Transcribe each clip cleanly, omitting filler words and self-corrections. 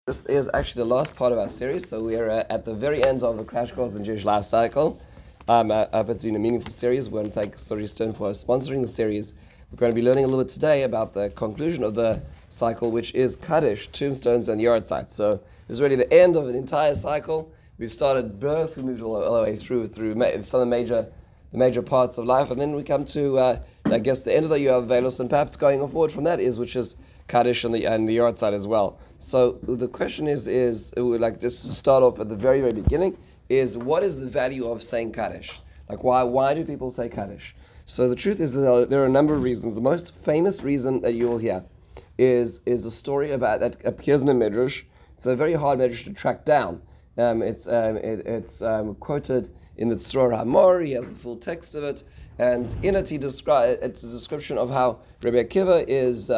This is actually the last part of our series, so we are at the very end of the Crash Course in Jewish Life Cycle. It's been a meaningful series. We want to thank Story Stone for sponsoring the series. We're going to be learning a little bit today about the conclusion of the cycle, which is Kaddish, tombstones, and yard sites. So this is really the end of an entire cycle. We've started birth, we moved all the way through some of the major parts of life, and then we come to, I guess, the end of the year of Velos, and perhaps going forward from that which is Kaddish and the yard site as well. So the question is like just to start off at the very, very beginning, is what is the value of saying Kaddish? Like why do people say Kaddish? So the truth is that there are a number of reasons. The most famous reason that you will hear is a story about that appears in a midrash. It's a very hard midrash to track down. It's quoted in the Tzror HaMor. He has the full text of it, and in it it's a description of how Rabbi Akiva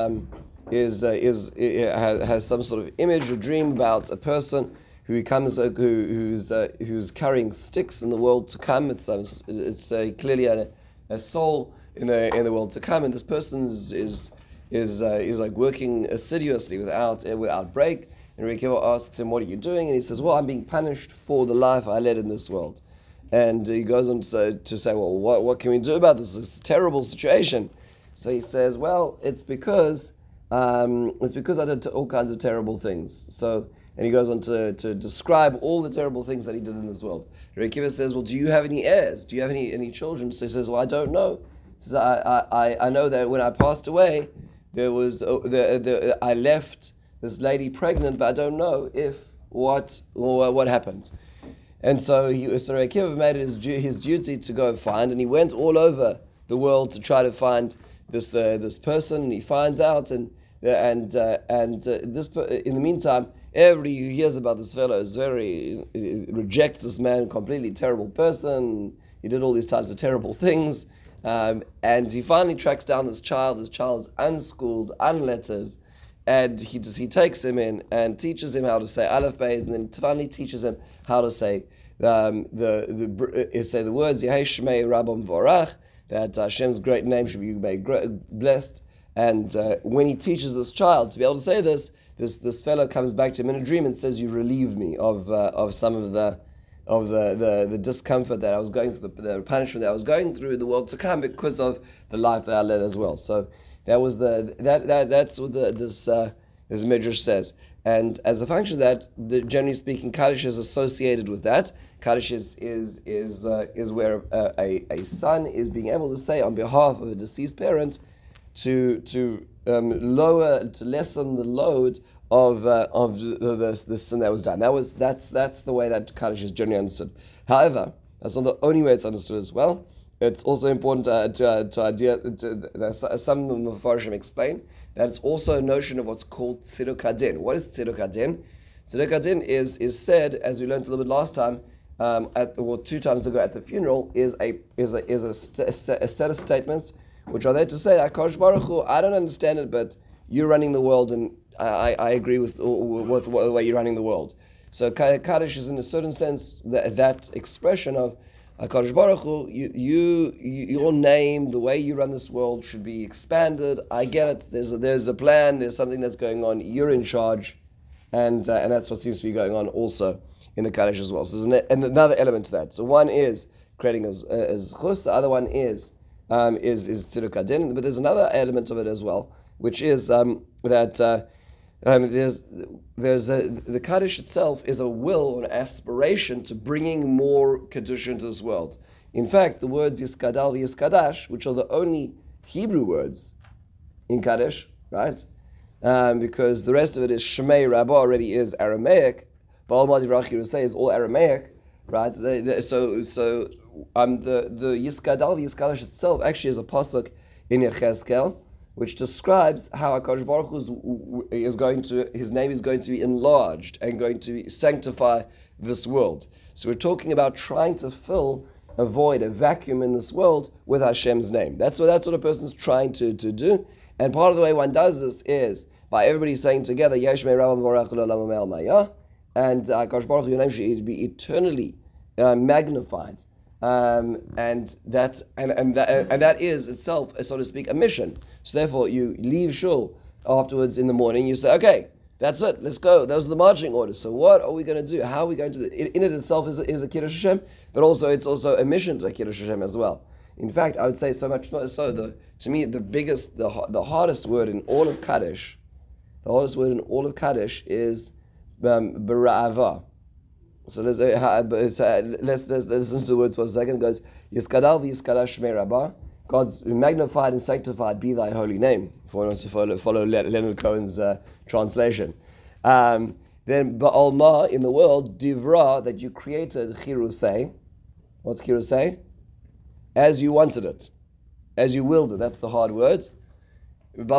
has some sort of image or dream about a person who comes who's carrying sticks in the world to come. It's clearly a soul in the world to come, and this person is like working assiduously without break. And Rabbi Akiva asks him, "What are you doing?" And he says, "Well, I'm being punished for the life I led in this world." And he goes on to say, "Well, what can we do about this? It's a terrible situation." So he says, "Well, it's because I did all kinds of terrible things." And he goes on to describe all the terrible things that he did in this world. Rabbi Akiva says, "Well, do you have any heirs? Do you have any children?" So he says, "Well, I don't know." He says, "I know that when I passed away, I left this lady pregnant, but I don't know what happened." And so Rabbi Akiva made it his duty to go find, and he went all over the world to try to find this person, and he finds out, and in the meantime, everybody who hears about this fellow rejects this man, completely terrible person. He did all these types of terrible things, and he finally tracks down this child. This child's unschooled, unlettered, and he takes him in and teaches him how to say Aleph Beis, and then finally teaches him how to say the words Yehei Shmei Rabban Vorach, that Hashem's great name should be blessed. And when he teaches this child to be able to say this fellow comes back to him in a dream and says, "You relieved me of some of the discomfort that I was going through, the punishment that I was going through in the world to come because of the life that I led as well." So that's what this midrash says. And as a function of that, generally speaking, Kaddish is associated with that. Kaddish is where a son is being able to say on behalf of a deceased parent to lessen the load of the sin that was done. That's the way that Kaddish is generally understood. However, that's not the only way it's understood as well. It's also important some of the Mepharshim explain that it's also a notion of what's called Tziduk Hadin. What is Tziduk Hadin? Tziduk Hadin is said, as we learned a little bit last time, 2 times ago at the funeral, is a set of statements which are there to say, HaKadosh Baruch Hu, I don't understand it, but you're running the world, and I agree with the way you're running the world. So Kaddish is, in a certain sense, that expression of HaKadosh Baruch Hu, your name, the way you run this world should be expanded. I get it. There's a plan. There's something that's going on. You're in charge, and that's what seems to be going on also in the Kaddish as well. So there's another element to that. So one is creating as chus. The other one is Tziduk Hadin. But there's another element of it as well, which is that. The Kaddish itself is a will or an aspiration to bringing more Kedusha into this world. In fact, the words Yiskadal v'Yiskadash, which are the only Hebrew words in Kaddish, right? Because the rest of it is Shmei Rabbah, already is Aramaic. Baal Madi Rachi Rasei is all Aramaic, right? So the Yiskadal v'Yiskadash itself actually is a pasuk in Yechezkel, which describes how HaKadosh Baruch Hu his name is going to be enlarged and going to sanctify this world. So we're talking about trying to fill a void, a vacuum in this world with Hashem's name. That's what a person's trying to do. And part of the way one does this is by everybody saying together, Yesh Mei Rabban Vorach L'Olam Amel Maya, and HaKadosh Baruch Hu, your name should be eternally magnified. And that is itself, so to speak, a mission. So therefore, you leave shul afterwards in the morning. You say, "Okay, That's it. Let's go. Those are the marching orders. So what are we going to do? How are we going to do it? In it itself is a Kiddush Hashem, but also it's also a mission to a Kiddush Hashem as well. In fact, I would say so much so, to me, the hardest word in all of Kaddish, is Bara'ava. So let's listen to the words for a second. It goes, Yiskadal v'yiskadal shmei Rabbah. God's magnified and sanctified be thy holy name. If one wants to follow Leonard Cohen's translation. Then Ba'alma, in the world, Divra, that you created Chirusei. What's Chirusei? As you wanted it. As you willed it. That's the hard word. And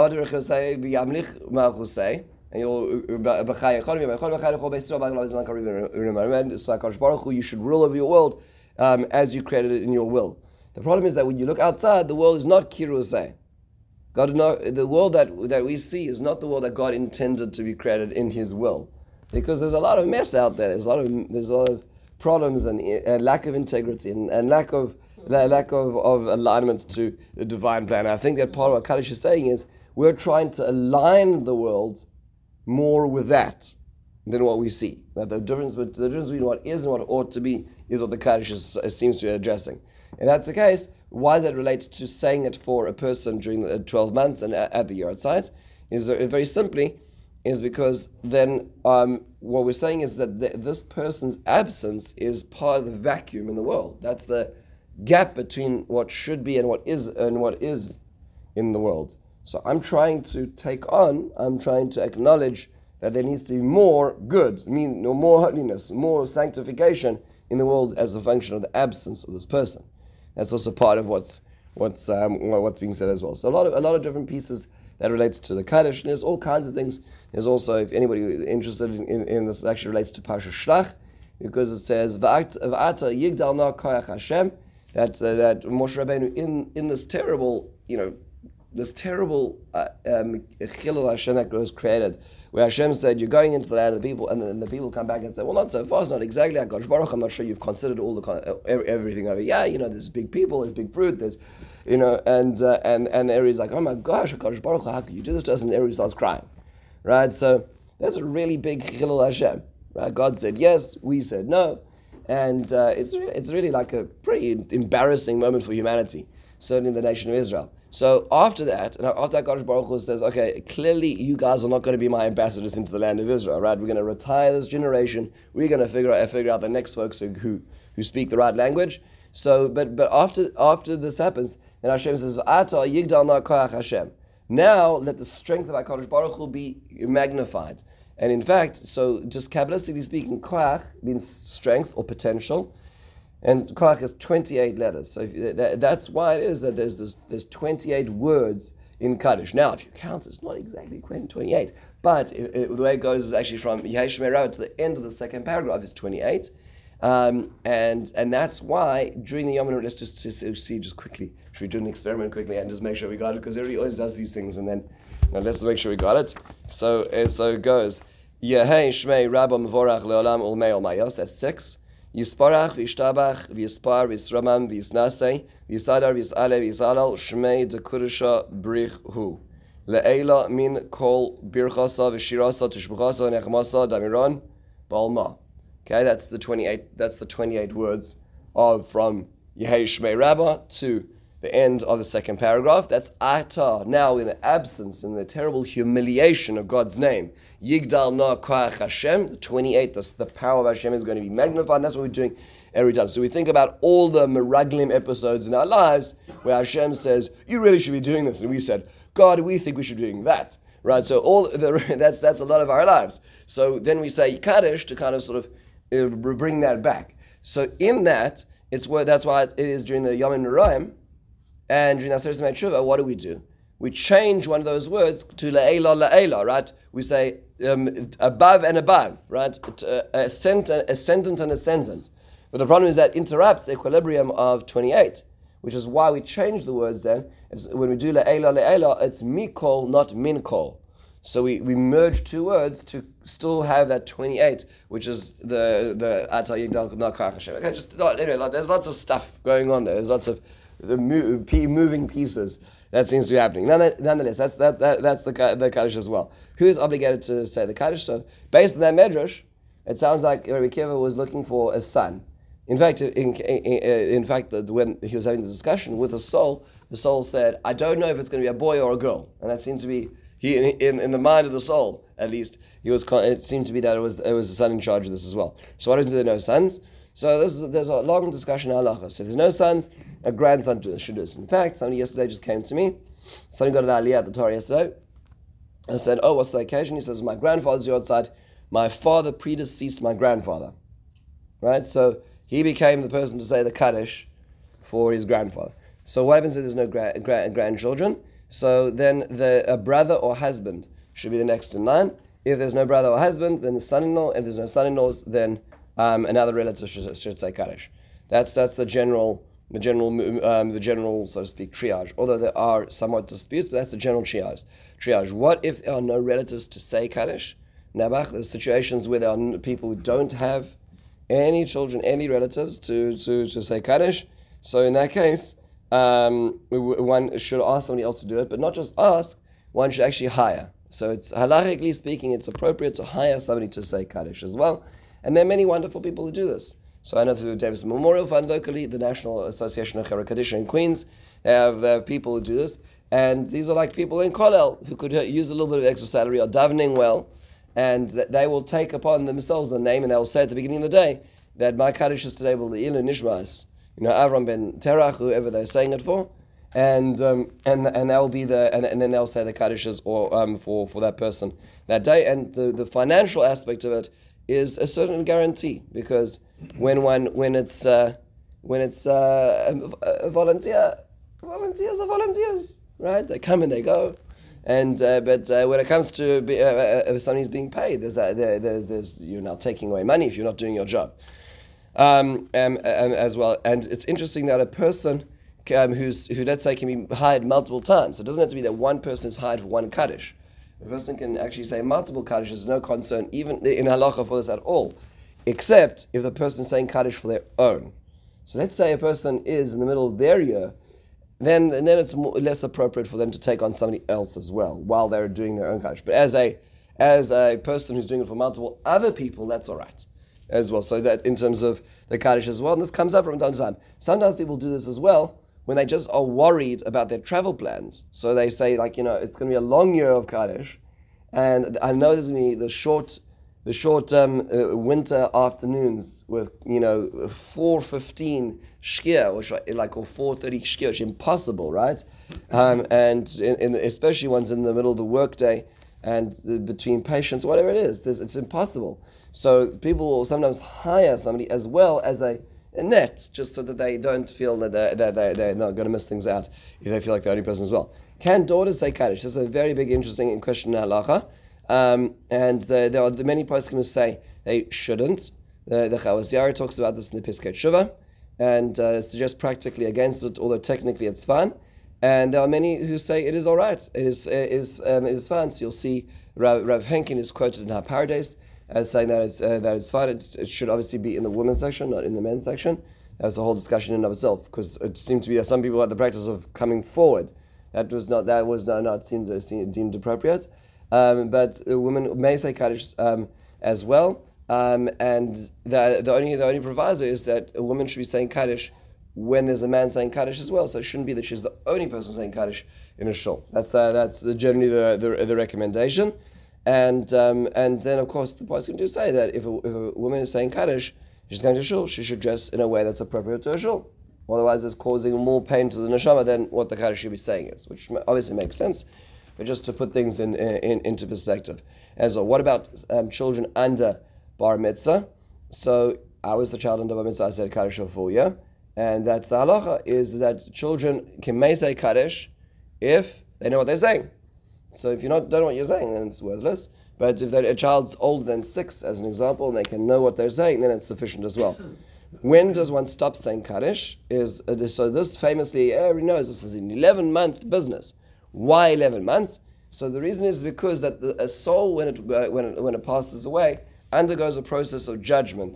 you should rule over your world as you created it in your will. The problem is that when you look outside, the world is not Kirusei. The world that we see is not the world that God intended to be created in His will, because there's a lot of mess out there. There's a lot of problems and lack of integrity and lack of alignment to the divine plan. I think that part of what Kaddish is saying is we're trying to align the world more with that than what we see. That the difference between what is and what ought to be is what the Kaddish seems to be addressing. If that's the case, why does that relate to saying it for a person during the 12 months and at the year outside? Is very simply is because then what we're saying is that this person's absence is part of the vacuum in the world. That's the gap between what should be and what is in the world. So I'm trying to acknowledge that there needs to be more good, more holiness, more sanctification in the world as a function of the absence of this person. That's also part of what's being said as well. So a lot of different pieces that relates to the Kaddish. There's all kinds of things. There's also, if anybody is interested in this, it actually relates to Parsha Shlach, because it says V'ata yigdal na koyach Hashem, that Moshe Rabbeinu in this terrible Chilul Hashem that was created, where Hashem said, you're going into the land of the people, and then the people come back and say, well, not so fast, not exactly, HaKadosh Baruch, I'm not sure you've considered all everything over. Yeah, there's big people, there's big fruit, there's, and Eri like, oh my gosh, HaKadosh Baruch, how could you do this to us? And Eri starts crying, right? So that's a really big Chilul Hashem, right? God said yes, we said no, and it's really like a pretty embarrassing moment for humanity, certainly the nation of Israel. So after that Kadosh Baruch Hu says, okay, clearly you guys are not going to be my ambassadors into the land of Israel, right? We're going to retire this generation. We're going to figure out the next folks who speak the right language. So, but after this happens, then Hashem says, Ata yigdal na koach Hashem. Now let the strength of Kadosh Baruch Hu be magnified. And in fact, so just Kabbalistically speaking, koach means strength or potential. And Koach has 28 letters. So that's why it is that there's 28 words in Kaddish. Now, if you count, it's not exactly 28. But the way it goes is actually from Yehei Shmei Rabbah to the end of the second paragraph is 28. And that's why during the Yom, let's just see just quickly. Should we do an experiment quickly and just make sure we got it? Because everybody always does these things and then let's make sure we got it. So it goes. Yehei Shmei Rabbah Mevorach Leolam Ulmei Olmayos. That's 6. Yisparach v'ishtabach v'yispar v'yisramam v'yisnasei v'yisadar v'yisale v'yisalal shmei dekurusha brich hu le'ela min kol birchasa v'shirasa tishbuchasa nechmasa damiron ba'alma. Okay, that's the 28. That's the 28 words from Yehei Shmei Rabbah to the end of the second paragraph. That's Ata, now in the absence, in the terrible humiliation of God's name. Yigdal na koach Hashem, the 28, the power of Hashem is going to be magnified, and that's what we're doing every time. So we think about all the Meraglim episodes in our lives where Hashem says, you really should be doing this, and we said, God, we think we should be doing that. Right, so that's a lot of our lives. So then we say Kaddish to kind of sort of bring that back. So in that, that's why it is during the Yom Noraim, and during Aseret Tshuva, what do? We change one of those words to la'ela, right? We say above and above, right? Ascendant and ascendant. But the problem is that interrupts the equilibrium of 28, which is why we change the words then. When we do la'ela, it's mikol, not minkol. So we merge two words to still have that 28, which is the Ata Yigdal na koach Hashem. Okay, anyway, there's lots of stuff going on there. There's lots of the moving pieces that seems to be happening. Nonetheless, that's the Kaddish as well. Who is obligated to say the Kaddish? So based on that medrash, it sounds like Rabbi Akiva was looking for a son. In fact, when he was having the discussion with the soul said, "I don't know if it's going to be a boy or a girl," and that seemed to be in the mind of the soul, at least. It seemed to be that it was a son in charge of this as well. So why is there no sons? So there's a long discussion in halacha. So if there's no sons, a grandson should do this. In fact, somebody yesterday just came to me. Somebody got an aliyah at the Torah yesterday. I said, "Oh, what's the occasion?" He says, "My grandfather's yahrzeit. My father predeceased my grandfather." Right? So he became the person to say the Kaddish for his grandfather. So what happens if there's no grandchildren? So then a brother or husband should be the next in line. If there's no brother or husband, then the son-in-law. If there's no son-in-laws, then another relative should say Kaddish. That's the general, so to speak, triage. Although there are somewhat disputes, but that's the general triage. What if there are no relatives to say Kaddish? Nabach, there's situations where there are people who don't have any children, any relatives to say Kaddish. So in that case, one should ask somebody else to do it, but not just ask, one should actually hire. So it's halachically speaking, it's appropriate to hire somebody to say Kaddish as well. And there are many wonderful people who do this. So I know through the Davis Memorial Fund locally, the National Association of Chevra Kaddish in Queens, they have people who do this. And these are like people in Kollel who could use a little bit of extra salary or davening well, and they will take upon themselves the name, and they will say at the beginning of the day that my Kaddish is today will the Ilu Nishmas, Avram ben Terach, whoever they're saying it for, and that will be and then they'll say the Kaddishes for that person that day. And the financial aspect of it is a certain guarantee, because when it's a volunteer, volunteers are volunteers, right? They come and they go. And but when it comes to somebody's being paid, there's you're now taking away money if you're not doing your job, as well. And it's interesting that a person who let's say can be hired multiple times. It doesn't have to be that one person is hired for one kaddish. The person can actually say multiple kaddish. There's no concern even in halacha for this at all, except if the person is saying kaddish for their own. So let's say a person is in the middle of their year. Then it's less appropriate for them to take on somebody else as well while they're doing their own kaddish. But as a person who's doing it for multiple other people, that's all right as well. So that in terms of the kaddish as well, and this comes up from time to time. Sometimes people do this as well when they just are worried about their travel plans. So they say it's going to be a long year of kaddish, and I know there's going to be the short winter afternoons with 4:15 shkia, which or 4:30 shkia, which is impossible, right? And especially ones in the middle of the workday and between patients, whatever it is, it's impossible. So people will sometimes hire somebody as well as a net, just so that they don't feel that they're not going to miss things out if they feel like they're the only person as well. Can daughters say kaddish? This is a very big, interesting question in halacha. And there are many poskim who say they shouldn't. The Chavos Yair talks about this in the Piskei Shuvah and suggests practically against it, although technically it's fine. And there are many who say it is all right. It is fine. So you'll see Rav Henkin is quoted in HaParadise as saying that it's fine. It should obviously be in the women's section, not in the men's section. That was a whole discussion in and of itself, because it seemed to be that some people had the practice of coming forward. That was not deemed appropriate. But women may say kaddish as well, and the only proviso is that a woman should be saying kaddish when there's a man saying kaddish as well. So it shouldn't be that she's the only person saying kaddish in a shul. That's generally the recommendation, and then of course the poskim do say that if a woman is saying kaddish, she's going to shul, she should dress in a way that's appropriate to a shul. Otherwise, it's causing more pain to the neshama than what the kaddish should be saying is, which obviously makes sense. But just to put things into perspective. And so what about children under bar mitzvah? So I was the child under bar mitzvah, I said kaddish for 4 years. And that's the halacha, is that children may say kaddish if they know what they're saying. So if you don't know what you're saying, then it's worthless. But if a child's older than 6, as an example, and they can know what they're saying, then it's sufficient as well. When does one stop saying kaddish? So this famously, everybody knows this is an 11-month business. Why 11 months? So the reason is because that a soul, when it passes away, undergoes a process of judgment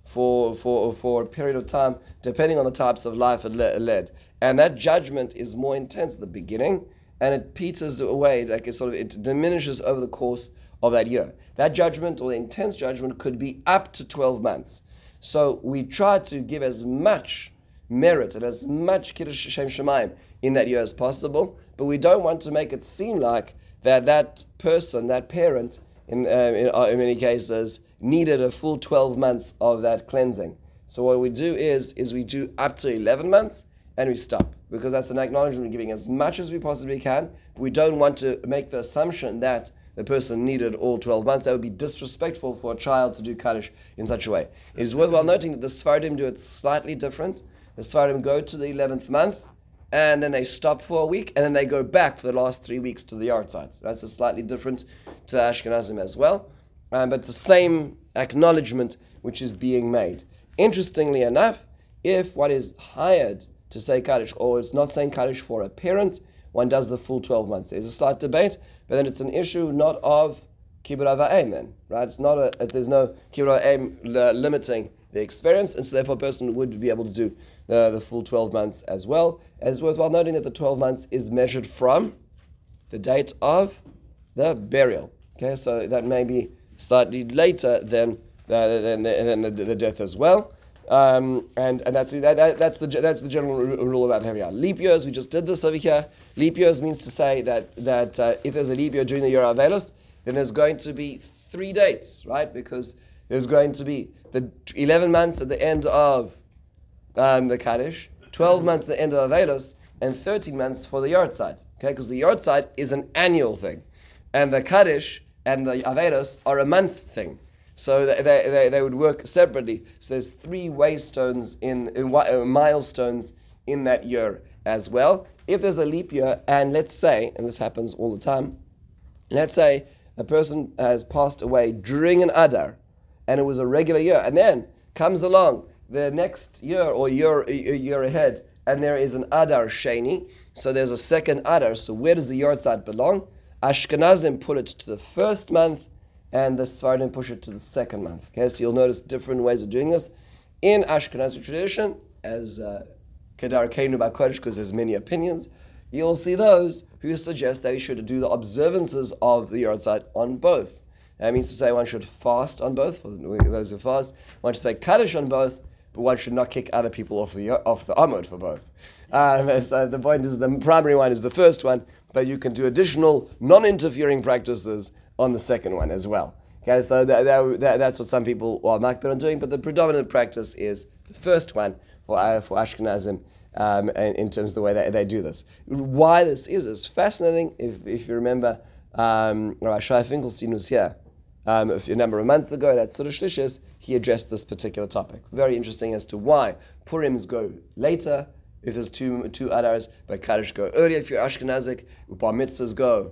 for a period of time, depending on the types of life it led. And that judgment is more intense at the beginning, and it peters away, like it diminishes over the course of that year. That judgment, or the intense judgment, could be up to 12 months. So we try to give as much merit and as much Kiddush Shem Shemayim in that year as possible, but we don't want to make it seem like that person, that parent, in many cases, needed a full 12 months of that cleansing. So what we do is we do up to 11 months and we stop, because that's an acknowledgement we're giving as much as we possibly can, but we don't want to make the assumption that the person needed all 12 months. That would be disrespectful for a child to do Kaddish in such a way. It is worthwhile noting that the Sfardim do it slightly different. The Sfardim go to the 11th month, and then they stop for a week, and then they go back for the last 3 weeks to the yard side. So that's a slightly different to the Ashkenazim as well. But it's the same acknowledgement which is being made. Interestingly enough, if one is hired to say Kaddish, or it's not saying Kaddish for a parent, one does the full 12 months. There's a slight debate, but then it's an issue not of Kibbur Avayim then, right? It's not there's no Kibbur Avayim limiting the experience, and so therefore a person would be able to do the full 12 months as well. And it's worthwhile noting that the 12 months is measured from the date of the burial. Okay, so that may be slightly later than the death as well. And that's the general rule about Hevyah. Leap years, we just did this over here. Leap years means to say that if there's a leap year during the year of Avelos, then there's going to be 3 dates, right? Because there's going to be the 11 months at the end of the Kaddish, 12 months at the end of Avelos, and 13 months for the yard side. Okay, because the yard side is an annual thing, and the Kaddish and the Avelos are a month thing. So they would work separately. So there's 3 waystones milestones in that year as well. If there's a leap year, and let's say, and this happens all the time, let's say a person has passed away during an Adar, and it was a regular year, and then comes along the next year or year ahead, and there is an Adar Sheni, so there's a second Adar. So where does the yard side belong? Ashkenazim put it to the first month, and the Sfardim push it to the second month. Okay, so you'll notice different ways of doing this. In Ashkenazi tradition, as Kedar Keinu B'Kodesh, because there's many opinions, you'll see those who suggest that you should do the observances of the yard side on both. That means to say one should fast on both, for those who fast. One should say Kaddish on both, but one should not kick other people off the Amud for both. So the point is, the primary one is the first one, but you can do additional non-interfering practices on the second one as well. Okay, so that's what some people are makbid on doing, but the predominant practice is the first one for Ashkenazim in terms of the way they do this. Why this is fascinating. If you remember, Rabbi Shai Finkelstein was here a number of months ago at Suda Shlishis. He addressed this particular topic. Very interesting as to why Purims go later if there's two Adars, but Kaddish go earlier if you're Ashkenazic, Bar Mitzvahs go.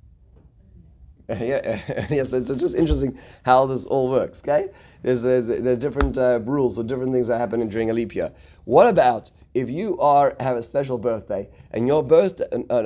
Yes, it's just interesting how this all works. Okay, there's different rules or different things that happen during a leap year. What about if you have a special birthday and your birthday?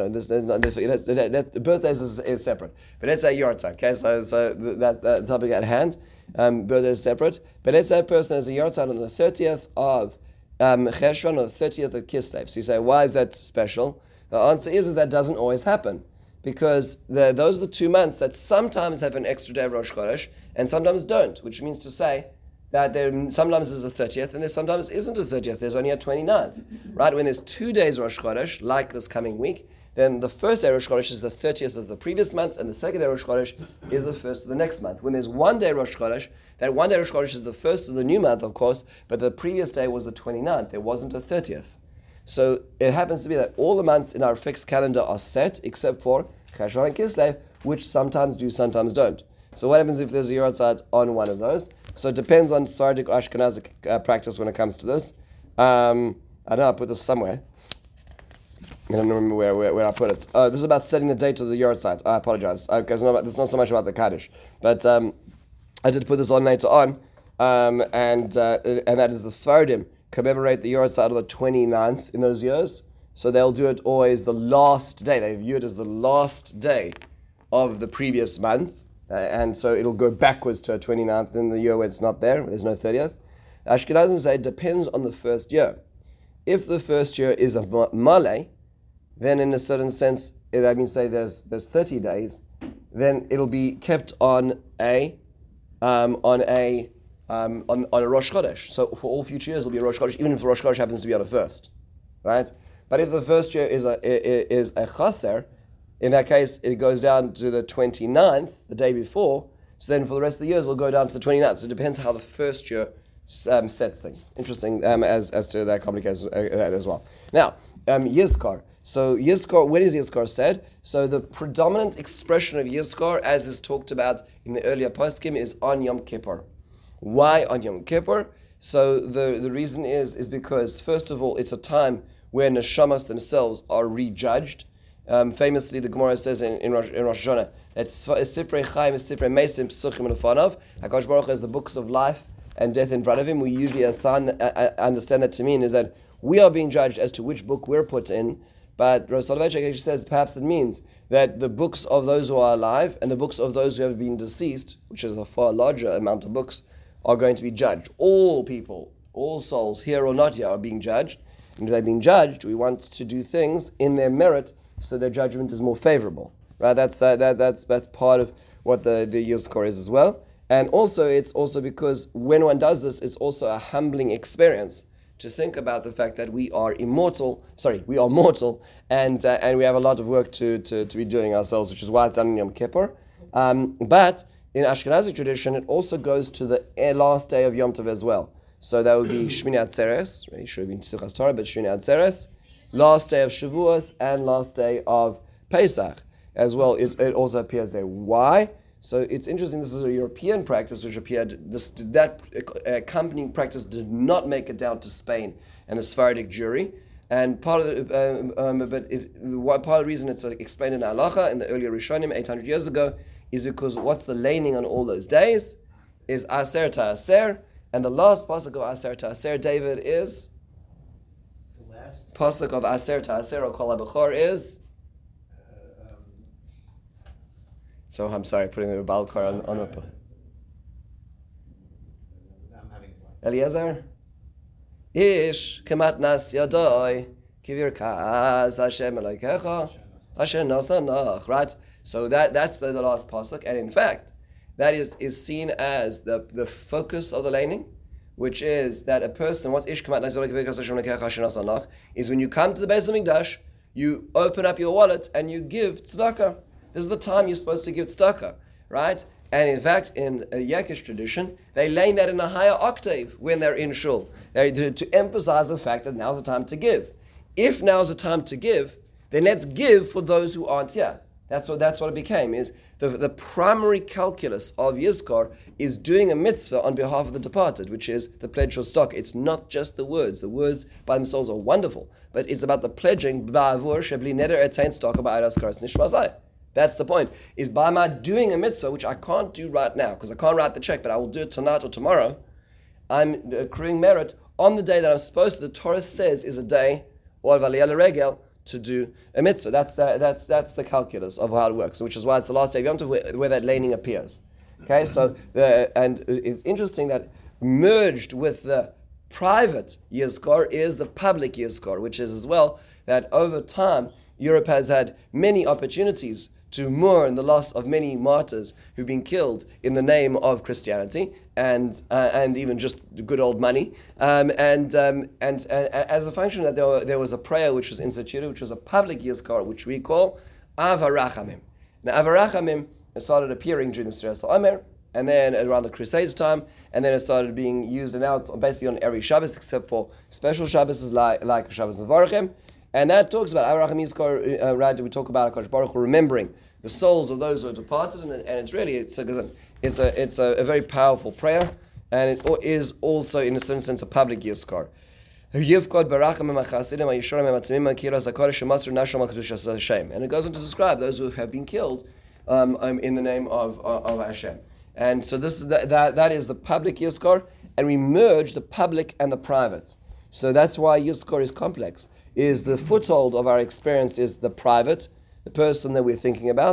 The birthdays is separate. But let's say yard side. Okay, so that topic at hand, birthday is separate. But let's say a person has a yard side on the 30th of Cheshvan or the 30th of Kislev. So you say, why is that special? The answer is that doesn't always happen. Because those are the 2 months that sometimes have an extra day of Rosh Chodesh and sometimes don't, which means to say that there sometimes is a 30th and there sometimes isn't a 30th, there's only a 29th. Right? When there's 2 days Rosh Chodesh, like this coming week, then the first day of Rosh Chodesh is the 30th of the previous month and the second day of Rosh Chodesh is the first of the next month. When there's 1 day Rosh Chodesh, that 1 day Rosh Chodesh is the first of the new month, of course, but the previous day was the 29th, there wasn't a 30th. So it happens to be that all the months in our fixed calendar are set, except for Cheshvan and Kislev, which sometimes do, sometimes don't. So what happens if there's a yard side on one of those? So it depends on Sephardic or Ashkenazic practice when it comes to this. I know I put this somewhere. I don't remember where I put it. This is about setting the date of the yard side. I apologize. Okay, it's not so much about the Kaddish. But I did put this on later on. And that is the Sephardim commemorate the yard side on the 29th in those years. So they'll do it always the last day. They view it as the last day of the previous month. And so it'll go backwards to a 29th in the year where it's not there, there's no 30th. Ashkenazim say it depends on the first year. If the first year is a male, then in a certain sense, that means say there's 30 days, then it'll be kept on a Rosh Chodesh. So for all future years, it'll be a Rosh Chodesh, even if the Rosh Chodesh happens to be on the first, right? But if the first year is a chaser, in that case, it goes down to the 29th, the day before. So then for the rest of the years, it'll go down to the 29th. So it depends how the first year sets things. Interesting as to that complicates that as well. Now, Yizkar. So Yizkar, when is Yizkar said? So the predominant expression of Yizkar, as is talked about in the earlier poskim, is on Yom Kippur. Why on Yom Kippur? So the reason is because, first of all, it's a time where neshamas themselves are rejudged. Famously, the Gemara says in Rosh Hashanah that Sifrei Chaim is Sifrei Mesim Psuchim and Afanav. HaKadosh Baruch Hu has the books of life and death in front of him. We usually understand that to mean is that we are being judged as to which book we're put in. But Rav Soloveitchik actually says perhaps it means that the books of those who are alive and the books of those who have been deceased, which is a far larger amount of books, are going to be judged. All people, all souls, here or not here, are being judged. And if they're being judged, we want to do things in their merit so their judgment is more favorable. Right? That's part of what the Yizkor is as well. And also, it's also because when one does this, it's also a humbling experience to think about the fact that we are mortal, and we have a lot of work to be doing ourselves, which is why it's done in Yom Kippur. But in Ashkenazi tradition, it also goes to the last day of Yom Tov as well. So that would be Shmini Atzeres, it should have been Simchas Torah, but Shmini Atzeres, last day of Shavuos, and last day of Pesach as well. It also appears there. Why? So it's interesting, this is a European practice which appeared, that accompanying practice did not make it down to Spain and the Sephardic Jewry. And part of the reason it's explained in Halacha in the earlier Rishonim 800 years ago is because what's the laning on all those days is Aser Ta'aser, and the last pasuk of Aser Ta'aser, David, is the last pasuk of Aser Ta'aser or Kol HaBechor is. So I'm sorry, putting the Balkar on a. I'm having one. Eliezer, Ish kemat nas yadoi kivir kaz Hashem Elokecha Hashem nasanach. Right. So that's the last pasuk, and in fact, that is seen as the focus of the laning, which is that a person, what's Ish kemat nas yadoi kivir kaz Hashem Elokecha Hashem nasanach, is when you come to the Beis HaMikdash, you open up your wallet and you give tzedakah. This is the time you're supposed to give tzedakah, right? And in fact, in a Yekish tradition, they lay that in a higher octave when they're in shul, to emphasize the fact that now's the time to give. If now's the time to give, then let's give for those who aren't here. That's what it became. Is the primary calculus of Yizkor is doing a mitzvah on behalf of the departed, which is the pledge of stock. It's not just the words. The words by themselves are wonderful, but it's about the pledging. Ba'avur shebli neder etain stock ba'aras karas nishmazai. That's the point, is by my doing a mitzvah, which I can't do right now, because I can't write the check, but I will do it tonight or tomorrow, I'm accruing merit on the day that I'm supposed to. The Torah says is a day, or Valiyah L'Regel, to do a mitzvah. That's the calculus of how it works, which is why it's the last day of Yom Tov where that laning appears. Okay, so, and it's interesting that merged with the private Yizkor is the public Yizkor, which is as well that over time, Europe has had many opportunities to mourn the loss of many martyrs who've been killed in the name of Christianity and even just good old money. And as a function of that, there was a prayer which was instituted, which was a public Yizkor, which we call Av HaRachamim. Now, Av HaRachamim started appearing during the Sfiras HaOmer, and then around the Crusades time, and then it started being used, and now it's basically on every Shabbos, except for special Shabbos like Shabbos Nevarachim. And that talks about Avraham Yizkor, right? We talk about HaKadosh Baruch Hu remembering the souls of those who are departed, and it's really it's a very powerful prayer, and it is also in a certain sense a public Yizkor. And it goes on to describe those who have been killed in the name of Hashem. And so this is that is the public Yizkor, and we merge the public and the private. So that's why Yizkor is complex. Is the foothold of our experience is the private, the person that we're thinking about,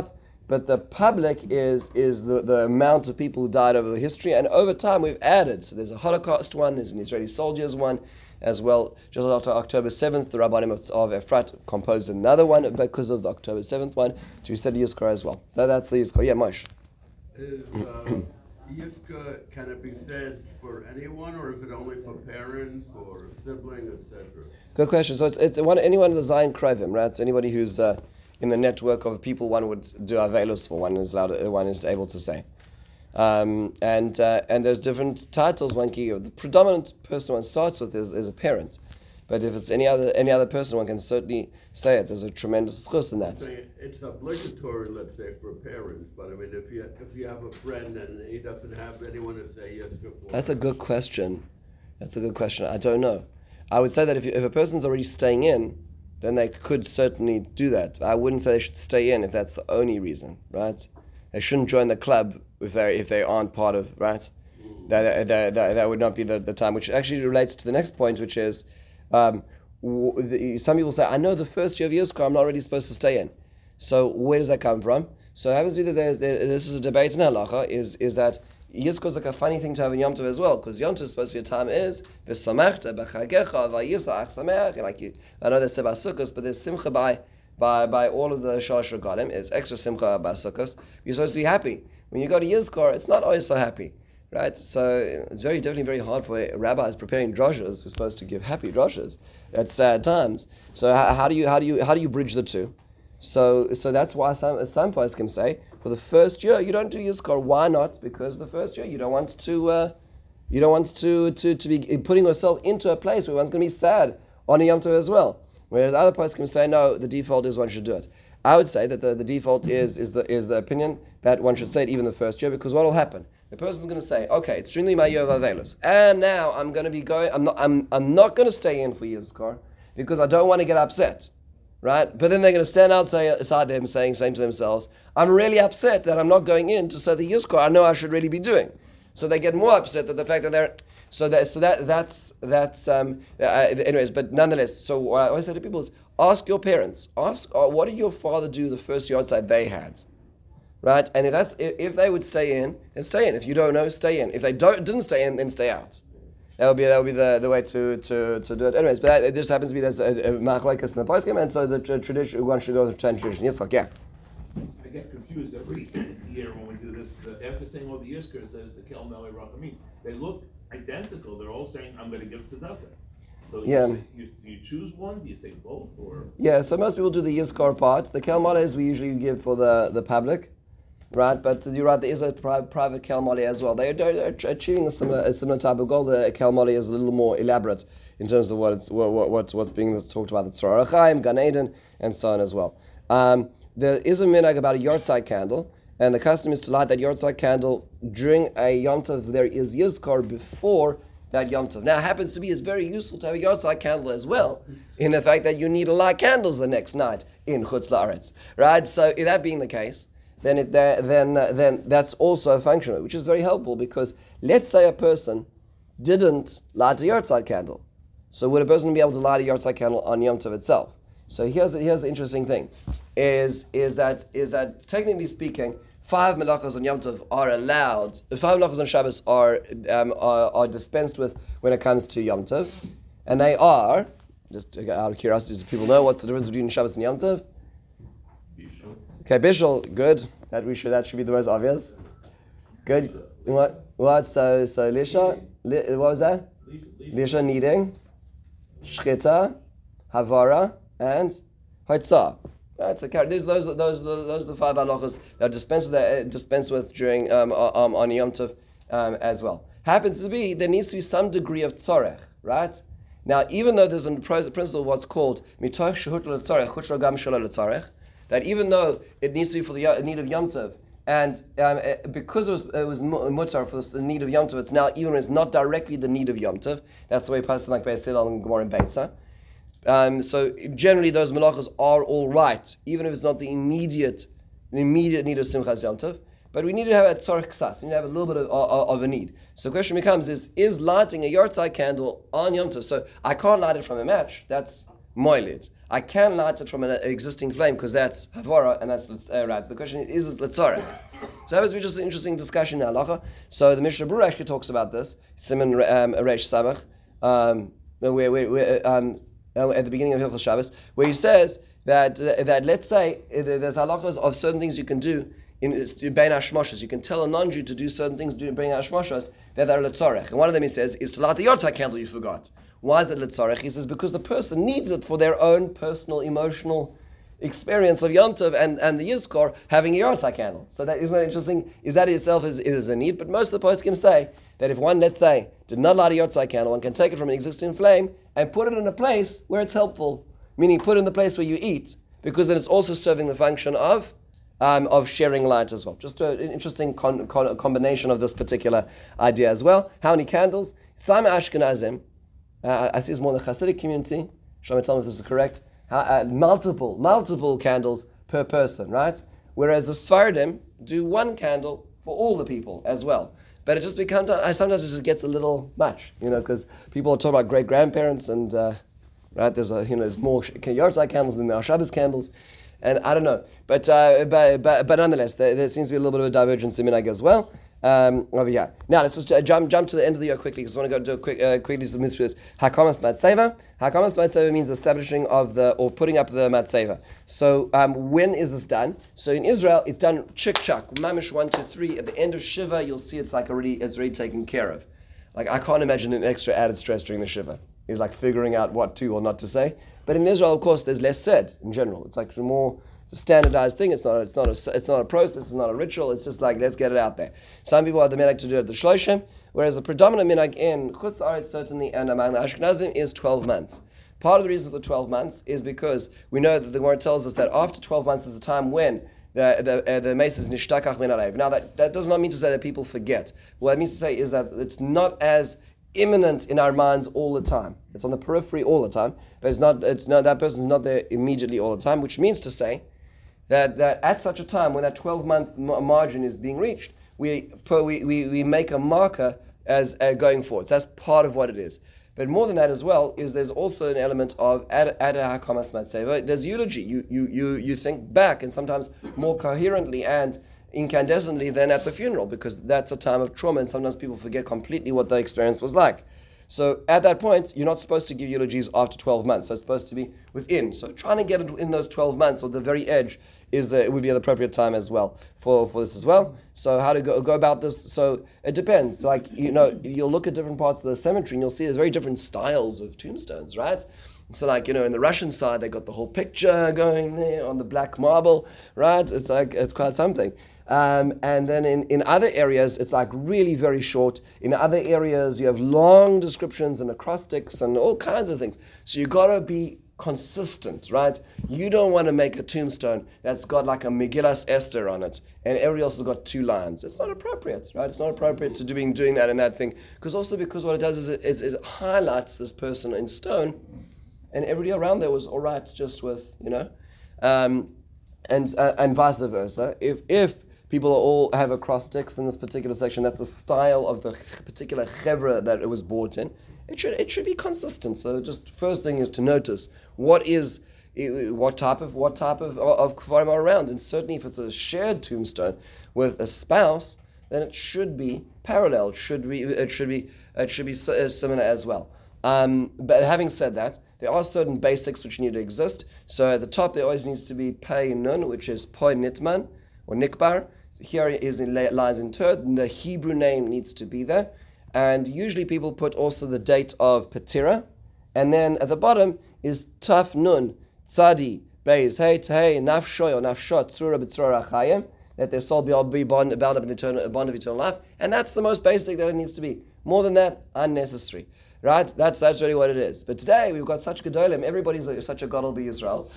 but the public is the amount of people who died over the history, and over time we've added. So there's a Holocaust one, there's an Israeli soldiers one as well. Just after October 7th, the Rabbanim of Efrat composed another one because of the October 7th one to be said Yizkor as well. So that's the Yizkor. Yeah, Moshe. Is Yizkor, can it be said for anyone, or is it only for parents or siblings, etc.? Good question. So it's anyone in the Zion Krovim, right? So anybody who's in the network of people one would do Avelus for, one is able to say. And there's different titles one can give. The predominant person one starts with is a parent. But if it's any other person, one can certainly say it. There's a tremendous chus in that. It's obligatory, let's say, for parents. But I mean, if you have a friend and he doesn't have anyone to say yes to, that's a good question. I don't know. I would say that if a person's already staying in, then they could certainly do that. I wouldn't say they should stay in if that's the only reason, right? They shouldn't join the club if they aren't part of, right? That would not be the time, which actually relates to the next point, which is some people say, I know the first year of Yizkor I'm not really supposed to stay in. So where does that come from? So it happens to be that this is a debate in Halacha, is that Yizkor is like a funny thing to have in Yom Tov as well, because Yom Tov is supposed to be a time v'samachta b'chagecha v'yisach samech. I know there's Seba Sukkos, but there's Simcha by all of the Shalosh Regalim. It's extra Simcha by Sukkos. You're supposed to be happy. When you go to Yizkor, it's not always so happy, right? So it's definitely very hard for rabbis preparing droshes who're supposed to give happy droshes at sad times. So how do you bridge the two? So that's why some poskim say for the first year you don't do Yizkor. Why not? Because the first year you don't want to be putting yourself into a place where one's going to be sad on a Yom Tov as well. Whereas other poskim say no, the default is one should do it. I would say that the default is the opinion that one should say it even the first year, because what will happen? The person's going to say, okay, it's Trinli my year of Avelus, and now I'm going to be going. I'm not going to stay in for Yizkor because I don't want to get upset. Right? But then they're going to stand outside them saying to themselves, I'm really upset that I'm not going in to say the Yizkor I know I should really be doing. So they get more upset at the fact that they're... anyways, but nonetheless, so what I always say to people is, ask your parents, what did your father do the first year outside they had? Right? And if they would stay in, then stay in. If you don't know, stay in. If they didn't stay in, then stay out. That would be the way to do it. Anyways, but it just happens to be there's a machlokes in the poskim, and so the tradition one should go with tradition. Yes, yeah. I get confused every year when we do this. After saying all the Yizkor says the Kel Mele Rachamim. They look identical. They're all saying I'm going to give tzedakah. So do you choose one? Do you say both? Or so most people do the Yizkor part. The Kel Mele is we usually give for the public. Right, but you're right. There is a private Kel Mole as well. They're achieving a similar type of goal. The Kel Mole is a little more elaborate in terms of what's being talked about. The Tzorah Chaim, Gan Eden, and so on as well. There is a minhag about a yortzeit candle, and the custom is to light that yortzeit candle during a Yom Tov. There is Yizkor before that Yom Tov. Now, it happens to be it's very useful to have a yortzeit candle as well, in the fact that you need to light candles the next night in Chutz La'aretz. Right. So, that being the case, then that's also functional, which is very helpful, because let's say a person didn't light a yortzeit candle. So would a person be able to light a yortzeit candle on Yom Tov itself? So here's the interesting thing, is that technically speaking, 5 melachos on Yom Tov are allowed. 5 melachos on Shabbos are dispensed with when it comes to Yom Tov, and they are, just out of curiosity, so people know what's the difference between Shabbos and Yom Tov. Okay, Bishul, good. That should be the most obvious. Good. What? So Lisha, what was that? Lisha kneading, Shchita, Havara, and Haitzah. Right. So those are the 5 halachos that are dispensed with during on Yom Tov as well. Happens to be there needs to be some degree of tzorech, right? Now, even though there's a principle of what's called mitoch shehut l'tzorech, chutz gam shelo l'tzorech, that even though it needs to be for the need of Yom Tov, and because it was mutar for the need of Yom Tov, it's now, even when it's not directly the need of Yom Tov, that's the way person like Beis Hillel and Gemara and Beitza. So generally those melachos are all right, even if it's not the immediate need of Simchas Yom Tov. But we need to have a tzorech ksas. We need to have a little bit of a need. So the question becomes: is lighting a yortzeit candle on Yom Tov? So I can't light it from a match. That's moilid. I can light it from an existing flame because that's havara and that's right. The question is it letzorech? So that was just an interesting discussion in halacha. So the Mishnah Berurah actually talks about this. Siman Reish Samach, at the beginning of Hilchos Shabbos, where he says that let's say there's halachas of certain things you can do in Bein Hashmashos. You can tell a non-Jew to do certain things in Bein Hashmashos that are letzorech. And one of them, he says, is to light the Yortzeit candle you forgot. Why is it letzorech? He says because the person needs it for their own personal, emotional experience of Yom Tov and the Yizkor having a Yortzeit candle. So that isn't that interesting? Is that itself is a need? But most of the poskim say that if one, let's say, did not light a Yortzeit candle, one can take it from an existing flame and put it in a place where it's helpful. Meaning put it in the place where you eat, because then it's also serving the function of sharing light as well. Just an interesting combination of this particular idea as well. How many candles? Some Ashkenazim, I see it's more in the Hasidic community. Shlomo, tell me if this is correct. Multiple candles per person, right? Whereas the Sfardim do one candle for all the people as well. But it just becomes, sometimes it just gets a little much, because people are talking about great-grandparents and, right, there's more Yortzeit candles than there are Shabbos candles. And I don't know, but nonetheless, there seems to be a little bit of a divergence in minhag as well over here. Now let's just jump to the end of the year quickly, because I want to go do a quickly some mitzvahs. Hakamas matzeva. Hakamas matzeva means establishing or putting up the matzeva. So when is this done? So in Israel, it's done chik-chak, mamish 1, 2, 3. At the end of Shiva, you'll see it's already taken care of. Like I can't imagine an extra added stress during the Shiva. It's like figuring out what to or not to say. But in Israel, of course, there's less said in general. It's like it's a standardized thing. It's not a process. It's not a ritual. It's just like let's get it out there. Some people have the minhag to do it at the Shloshim, whereas the predominant minhag in Chutz La'aretz certainly and among the Ashkenazim is 12 months. Part of the reason for the 12 months is because we know that the Gemara tells us that after 12 months is the time when the mace is nishtakach min alayv. Now that does not mean to say that people forget. What it means to say is that it's not as imminent in our minds all the time. It's on the periphery all the time, but it's not that person's not there immediately all the time, which means to say that at such a time when that 12-month margin is being reached, we make a marker as going forward. So that's part of what it is. But more than that as well is there's also an element of ad hakamas matzeva. There's eulogy. You think back, and sometimes more coherently and incandescently than at the funeral, because that's a time of trauma, and sometimes people forget completely what the experience was like. So at that point, you're not supposed to give eulogies after 12 months. So it's supposed to be within. So trying to get it in those 12 months, or the very edge, it would be an appropriate time as well for this as well. So how to go about this? So it depends. So you'll look at different parts of the cemetery and you'll see there's very different styles of tombstones, right? So in the Russian side, they got the whole picture going there on the black marble, right? It's quite something. And then in other areas, it's really very short. In other areas, you have long descriptions and acrostics and all kinds of things. So you got to be consistent, right? You don't want to make a tombstone that's got like a Megillas Esther on it, and everybody else has got 2 lines. It's not appropriate, right? It's not appropriate to doing that and that thing. Because what it does is it highlights this person in stone, and everybody around there was all right just with, and vice versa. If people all have acrostics in this particular section, that's the style of the particular chevra that it was bought in. It should be consistent. So just first thing is to notice what type of kvarim are around, and certainly if it's a shared tombstone with a spouse, then it should be parallel. It should be similar as well. But having said that, there are certain basics which need to exist. So at the top there always needs to be pei nun, which is poi nitman or nikbar. Here lies interred, and the Hebrew name needs to be there. And usually people put also the date of Petira. And then at the bottom is Taf Nun, Tzadi, Beis, Hey, Tehei, Nafshoy, or Nafshot, Tzura, B'tzura, Achayim, that their soul be bound up in the bond of eternal life. And that's the most basic that it needs to be. More than that, unnecessary. Right? That's really what it is. But today we've got such gedolim, everybody's such a Gadol B'Yisrael.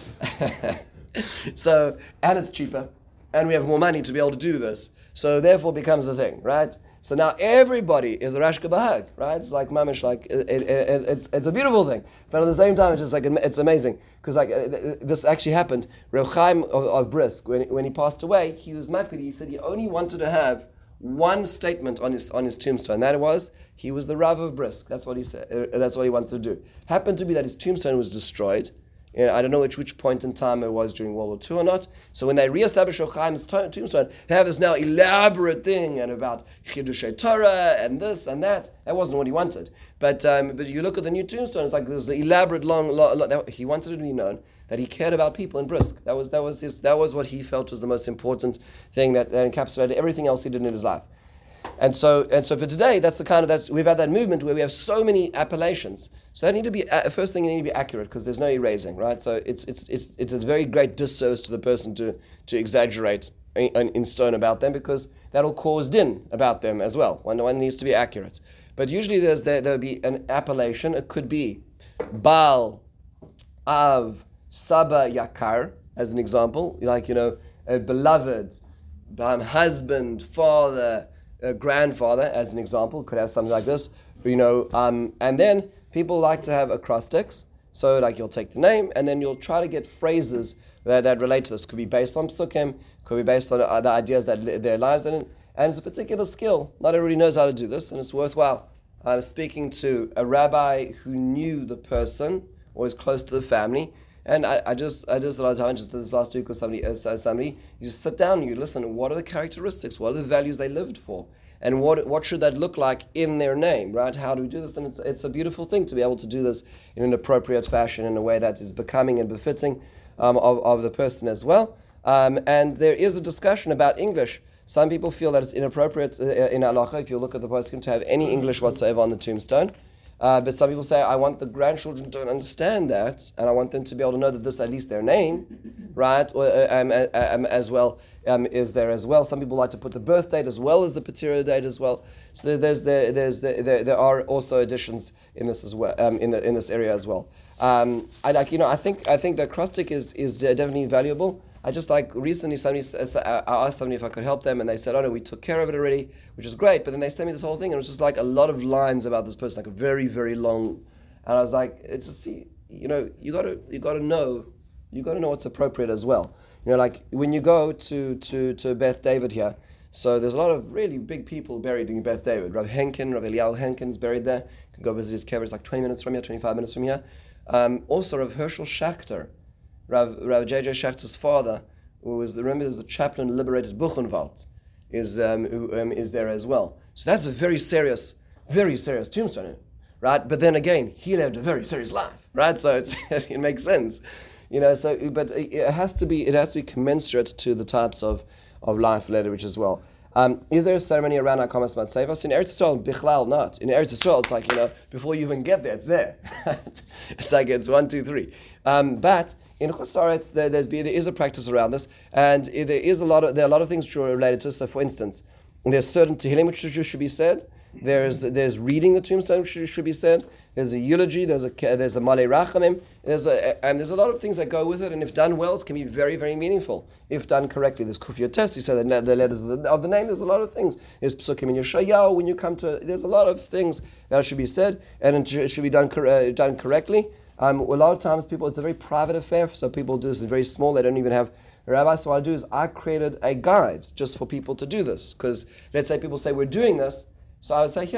So, and it's cheaper. And we have more money to be able to do this. So therefore becomes a thing, right? So now everybody is a Rashka Bahag, right? It's like mamish, it's a beautiful thing. But at the same time, it's just it's amazing. Because this actually happened. Reb Chaim of Brisk, when he passed away, he was makpid. He said he only wanted to have one statement on his tombstone. That was, he was the Rav of Brisk. That's what he said. That's what he wanted to do. Happened to be that his tombstone was destroyed. I don't know which point in time it was during World War II or not. So when they reestablished Reb Chaim's tombstone, they have this now elaborate thing and about Chidushei Torah and this and that. That wasn't what he wanted. But you look at the new tombstone, it's like there's the elaborate long he wanted it to be known that he cared about people in Brisk. That was what he felt was the most important thing that encapsulated everything else he did in his life. And so for today, that's the kind of we've had that movement where we have so many appellations. So they need to be first thing, they need to be accurate because there's no erasing, right? So it's a very great disservice to the person to exaggerate in stone about them because that'll cause din about them as well. One needs to be accurate. But usually there'll be an appellation. It could be Baal, Av, Saba, Yakar, as an example, like a beloved, husband, father. Grandfather, as an example, could have something like this, and then people like to have acrostics. So, like, you'll take the name, and then you'll try to get phrases that relate to this. Could be based on psukim, could be based on the ideas that their lives in it, and it's a particular skill. Not everybody knows how to do this, and it's worthwhile. I was speaking to a rabbi who knew the person, or was close to the family. And I just a lot of times, just this last week with somebody, you just sit down and you listen, what are the characteristics, what are the values they lived for? And what should that look like in their name, right? How do we do this? And it's a beautiful thing to be able to do this in an appropriate fashion, in a way that is becoming and befitting of the person as well. And there is a discussion about English. Some people feel that it's inappropriate in halacha, if you look at the poskim, to have any English whatsoever on the tombstone. But some people say, I want the grandchildren to understand that, and I want them to be able to know that this at least their name, right, as well, is there as well. Some people like to put the birth date as well as the patira date as well. So there are also additions in this as well, in this area as well. I think the acrostic is definitely valuable. I just recently I asked somebody if I could help them, and they said, oh no, we took care of it already, which is great. But then they sent me this whole thing, and it was just like a lot of lines about this person, like a very, very long. And I was like, it's just, you gotta know what's appropriate as well. Like when you go to Beth David here, so there's a lot of really big people buried in Beth David. Rav Eliyahu Henkin is buried there. You can go visit his kever. It's like 20 minutes from here, 25 minutes from here. Also Rav Herschel Schachter, Rav J.J. Schachter's father, who was the chaplain who liberated Buchenwald, is there as well. So that's a very serious tombstone, right? But then again, he lived a very serious life, right? So it makes sense, but it has to be commensurate to the types of life led, which as well. Is there a ceremony around Hakamas Matzevos? In Eretz Yisrael, Bichlal not. In Eretz Yisrael, it's like, before you even get there, it's there. It's like it's 1, 2, 3. But in Chutz La'aretz, there is a practice around this, and there are a lot of things which are related to this. So, for instance, there's certain Tehillim which should be said. There's reading the tombstone which should be said. There's a eulogy. There's a Malei Rachamim. There's a lot of things that go with it, and if done well, it can be very, very meaningful. If done correctly, there's Kufiyot Tes. You say the letters of the name. There's a lot of things. There's Psukim in Yeshayahu. When you come to, there's a lot of things that should be said, and it should be done correctly. A lot of times, it's a very private affair, so people do this very small. They don't even have a rabbi. So what I do is I created a guide just for people to do this, because let's say people say we're doing this. So I would say,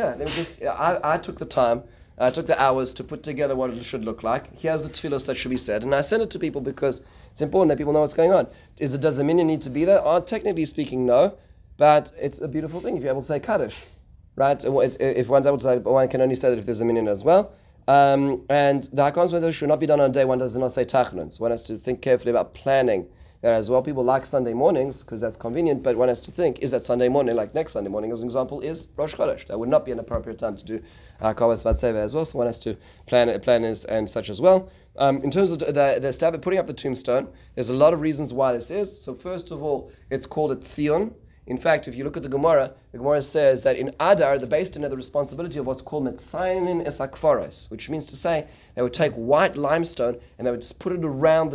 I took the time, I took the hours to put together what it should look like. Here's the tefillos that should be said. And I send it to people because it's important that people know what's going on. Does the minyan need to be there? Technically speaking, no. But it's a beautiful thing if you're able to say Kaddish, right? If one's able to say, one can only say that if there's a minyan as well. And the Hakamas Matzevos should not be done on a day one does not say Tachnun. So one has to think carefully about planning that as well. People like Sunday mornings because that's convenient, but one has to think, is that Sunday morning, like next Sunday morning as an example, is Rosh Chodesh? That would not be an appropriate time to do Hakamas Matzevos as well, so one has to plan and such as well. In terms of the putting up the tombstone, there's a lot of reasons why this is. So first of all, it's called a Tzion. In fact, if you look at the Gemara says that in Adar, the Beis Din had the responsibility of what's called Metzayin es HaKfaros, which means to say they would take white limestone and they would just put it around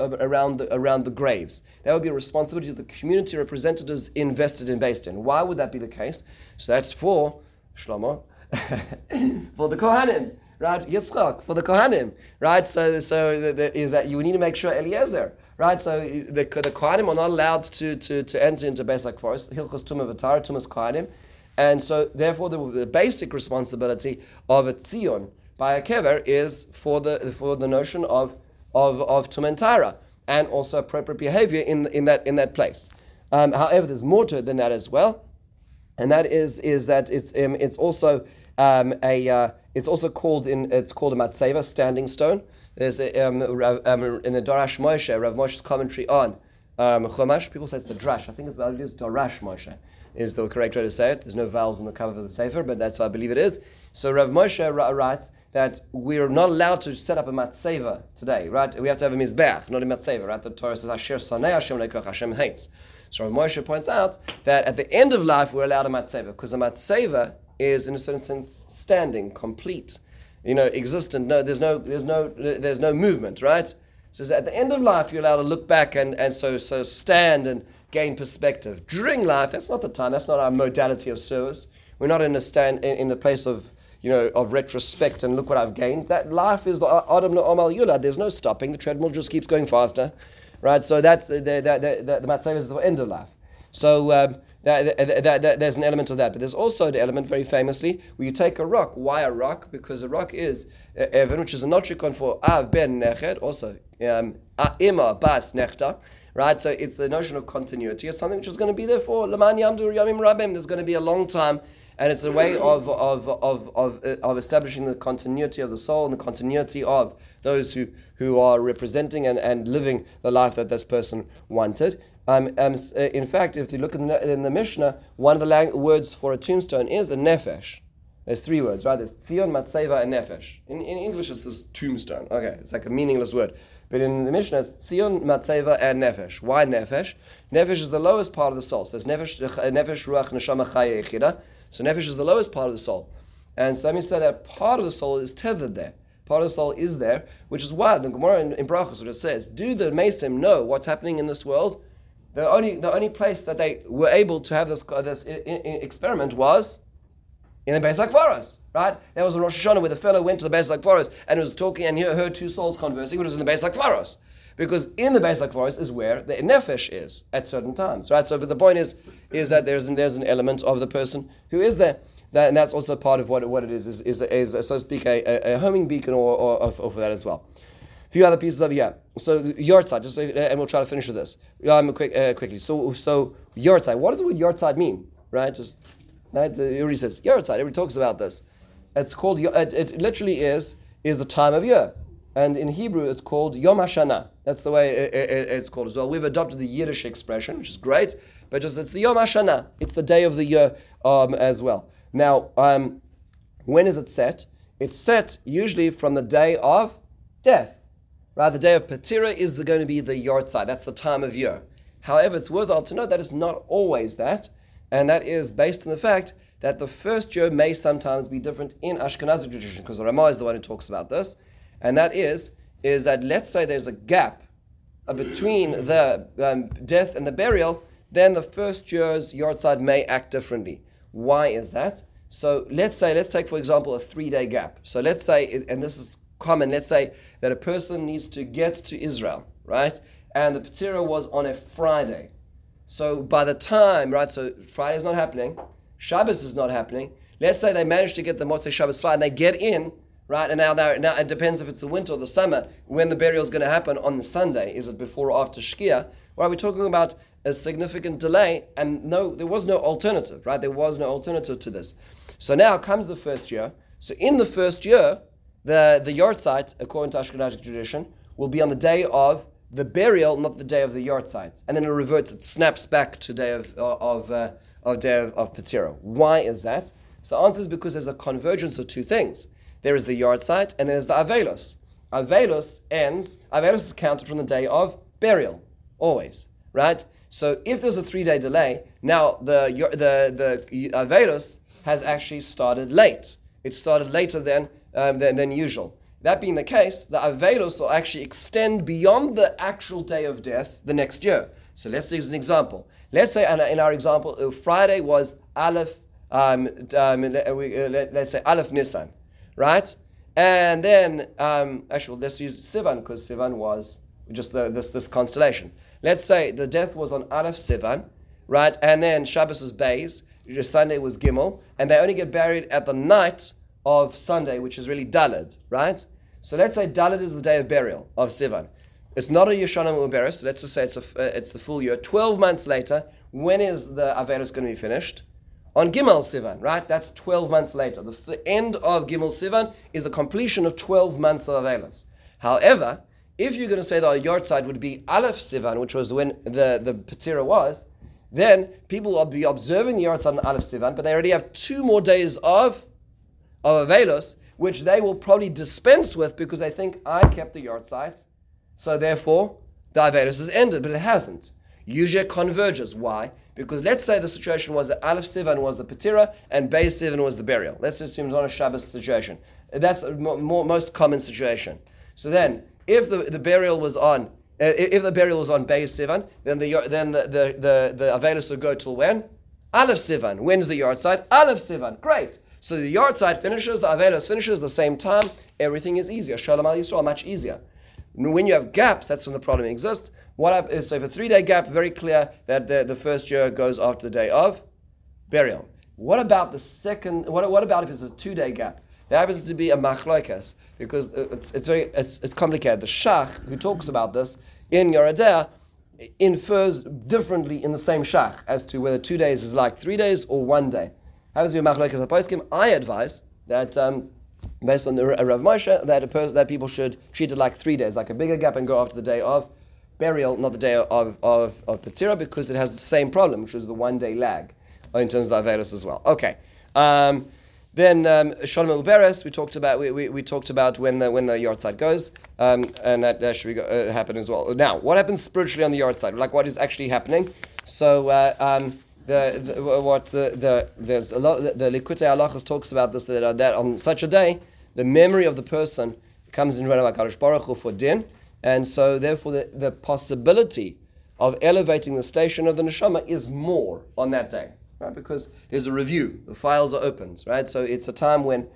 the graves. That would be a responsibility of the community representatives invested in Beis Din. Why would that be the case? So that's for Shlomo, for the Kohanim, right? Yitzchak, for the Kohanim, right? So is that you need to make sure Eliezer. Right, so the Kohanim are not allowed to enter into Beis HaKfaros, Hilchos Tumah V'Tahara, Tumas Kohanim, and so therefore the basic responsibility of a Tzion by a kever is for the notion of of Tumentara, and also appropriate behavior in that place. However, there's more to it than that as well, and that is that it's also it's also called a matzeva, standing stone. There's in the Darash Moshe, Rav Moshe's commentary on Chumash. People say it's the Drash. I think it's Darash Moshe is the correct way to say it. There's no vowels on the cover of the Sefer, but that's what I believe it is. So Rav Moshe writes that we're not allowed to set up a matzeva today, right? We have to have a mizbeach, not a matzeva, right? The Torah says Asher Sanei Hashem Lekoch, Hashem hates. So Rav Moshe points out that at the end of life we're allowed a matzeva, because a matzeva is in a certain sense standing, complete, existent. No, there's no movement, right? So at the end of life you're allowed to look back and so stand and gain perspective. During life, that's not the time. That's not our modality of service. We're not in a place of of retrospect and look what I've gained. That life is the Adam Omal Yula. There's no stopping. The treadmill just keeps going faster, right? So that's the matzeva is the end of life. So there's an element of that, but there's also the element, very famously, where you take a rock. Why a rock? Because a rock is Evan, which is a notricon for Av ben Neched, also Ima bas Nechta. Right, so it's the notion of continuity. It's something which is going to be there for Laman Yamdu Yamim Rabim. There's going to be a long time, and it's a way of establishing the continuity of the soul and the continuity of those who are representing and living the life that this person wanted. In fact, if you look in the Mishnah, one of the words for a tombstone is a nefesh. There's three words, right? There's tzion, matzeva, and nefesh. In English, it's this tombstone. Okay, it's like a meaningless word. But in the Mishnah, it's tzion, matzeva, and nefesh. Why nefesh? Nefesh is the lowest part of the soul. So there's nefesh, ruach, neshama, chaya, echida. So nefesh is the lowest part of the soul. And so let me say that part of the soul is tethered there. Part of the soul is there, which is why the Gemara in Brachos, what it says, do the Mesim know what's happening in this world? The only place that they were able to have this experiment was in the Beis HaKvaros, right? There was a Rosh Hashanah where the fellow went to the Beis HaKvaros and was talking and he heard two souls conversing, but it was in the Beis HaKvaros. Because in the Beis HaKvaros is where the nefesh is at certain times, right? So, but the point is that there's an element of the person who is there, and that's also part of what it is so to speak, a homing beacon or for that as well. A few other pieces over here. So yortzeit, and we'll try to finish with this quickly. So yortzeit, what does the word yortzeit mean, right? Everybody says yortzeit. Everybody talks about this. It's called. It literally is the time of year, and in Hebrew it's called Yom Hashana. That's the way it's called as well. We've adopted the Yiddish expression, which is great, but it's the Yom Hashana. It's the day of the year as well. Now, when is it set? It's set usually from the day of death. Right, the day of Patira is going to be the yortzeit. That's the time of year. However, it's worthwhile to note that it's not always that. And that is based on the fact that the first year may sometimes be different in Ashkenazi tradition, because the Ramah is the one who talks about this. And that is that let's say there's a gap between the death and the burial, then the first year's yortzeit may act differently. Why is that? So let's take for example a 3-day gap. So let's say, and this is common, let's say that a person needs to get to Israel, right? And the Patira was on a Friday. So by the time, right, so Friday's not happening, Shabbos is not happening. Let's say they manage to get the Motzei Shabbos flight and they get in, right? And now it depends if it's the winter or the summer, when the burial is going to happen on the Sunday. Is it before or after Shkia? Well, we're talking about a significant delay, and there was no alternative, right? There was no alternative to this. So now comes the first year. So in the first year, the yortzeit, according to Ashkenazi tradition, will be on the day of the burial, not the day of the yortzeit, and then it reverts. It snaps back to day of Patira. Why is that? So the answer is because there's a convergence of two things. There is the yortzeit, and there's the avelos. Avelos is counted from the day of burial, always, right? So if there's a 3-day delay, now the avelos has actually started late. It started later than usual. That being the case, the avelos will actually extend beyond the actual day of death the next year. So let's use an example. Let's say in our example, Friday was Aleph, let's say Aleph Nisan, right? And then, actually, let's use Sivan, because Sivan was just this constellation. Let's say the death was on Aleph Sivan, right? And then Shabbos was Beis, Sunday was Gimel, and they only get buried at the night of Sunday, which is really Daled, right? So let's say Dalet is the day of burial of Sivan. It's not a Yeshana Uberes, so let's just say it's the full year. 12 months later, when is the Averos going to be finished? On Gimel Sivan, right? That's 12 months later. The end of Gimel Sivan is the completion of 12 months of Averos. However, if you're going to say that our yahrzeit would be Aleph Sivan, which was when the Patira was, then people will be observing the yahrzeit on Aleph Sivan, but they already have 2 more days of Avelos, which they will probably dispense with because they think I kept the yahrzeit, so therefore the Avelos is ended, but it hasn't. Usually it converges. Why? Because let's say the situation was that Aleph Sivan was the Patira and Beis Sivan was the burial. Let's assume it's not a Shabbos situation. That's the most common situation. So then, if the burial was on, if the burial was on Beis Sivan, then the Avelos would go till when? Aleph Sivan. When's the yahrzeit? Aleph Sivan. Great. So the yahrzeit finishes, the Avelos finishes the same time. Everything is easier. Shalom al Yisrael, much easier. When you have gaps, that's when the problem exists. So if a 3-day gap, very clear that the first year goes after the day of burial. What about the second? What about if it's a 2-day gap? There happens to be a machlokas because it's complicated. The Shach who talks about this in Yoredea infers differently in the same Shach as to whether 2 days is like 3 days or 1 day. Happens to be a machlokas aposkim. I advise that. Based on the Rav Moshe, that people should treat it like 3 days, like a bigger gap, and go after the day of burial, not the day of Patira, because it has the same problem, which is the 1 day lag in terms of the Averos as well. Okay. Then Shalom Uberes, we talked about when the yahrzeit goes, and that should happen as well. Now, what happens spiritually on the yahrzeit? Like what is actually happening? So there's a lot. The Likutei Halachos talks about this that on such a day, the memory of the person comes in front of HaKadosh Baruch Hu for din, and so therefore the possibility of elevating the station of the neshama is more on that day, right? Because there's a review, the files are opened, right? So it's a time when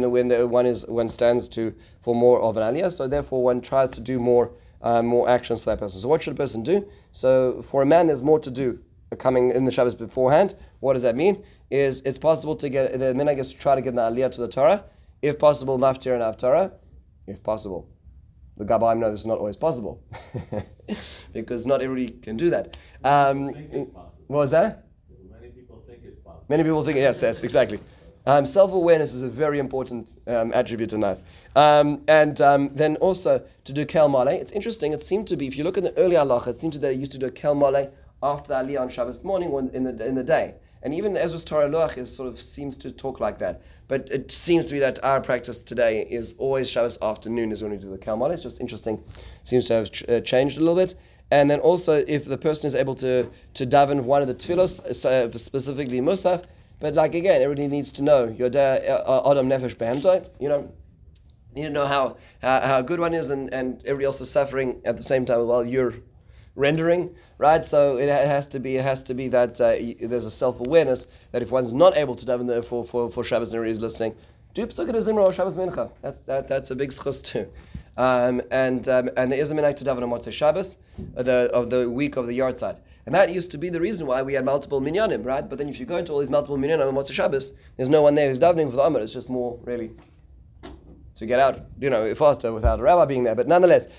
one stands for more of an aliyah. So therefore one tries to do more actions for that person. So what should a person do? So for a man, there's more to do. Coming in the Shabbos beforehand, what does that mean? Is it's possible to get the minhag is to try to get an aliyah to the Torah, if possible, maftir and avtara, if possible. The Gabaim know this is not always possible because not everybody can do that. What was that? Many people think it's possible. Many people think yes, exactly. Self-awareness is a very important attribute in life. And then also to do kel maleh. It's interesting. It seemed to be, if you look at the early halacha, it seemed to be they used to do a kel maleh after the aliyah on Shabbos morning or in the day. And even the Ezra's Torah Luach seems to talk like that. But it seems to be that our practice today is always Shabbos afternoon is when we do the Kel Maleh. It's just interesting. Seems to have changed a little bit. And then also if the person is able to daven one of the tefillos, specifically Musaf, but like again, everybody needs to know, Yodeh Adam Nefesh Behemtoi, you need to know how good one is and everybody else is suffering at the same time while you're rendering, right? So it has to be that there's a self-awareness that if one's not able to daven there for Shabbos and everybody is listening, do Pesukei Zimra or Shabbos Mincha. That's a big schus too. And there is a minhag to daven on Motzei Shabbos of the week of the yahrzeit. And that used to be the reason why we had multiple minyanim, right? But then if you go into all these multiple minyanim on Motzei Shabbos, there's no one there who's davening for the Amud. It's just more really to get out, faster without a rabbi being there. But nonetheless,